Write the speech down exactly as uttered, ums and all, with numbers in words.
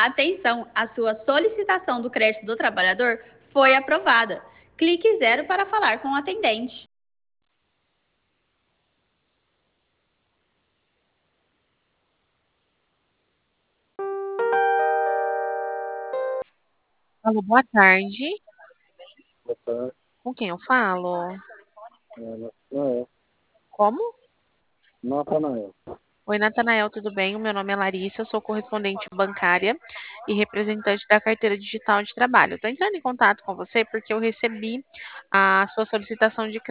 Atenção, a sua solicitação do crédito do trabalhador foi aprovada. Clique zero para falar com o atendente. Alô, boa tarde. Boa tarde. Com quem eu falo? É, Natanael. Como? Natanael. Oi, Natanael, tudo bem? O meu nome é Larissa, eu sou correspondente bancária e representante da carteira digital de trabalho. Estou entrando em contato com você porque eu recebi a sua solicitação de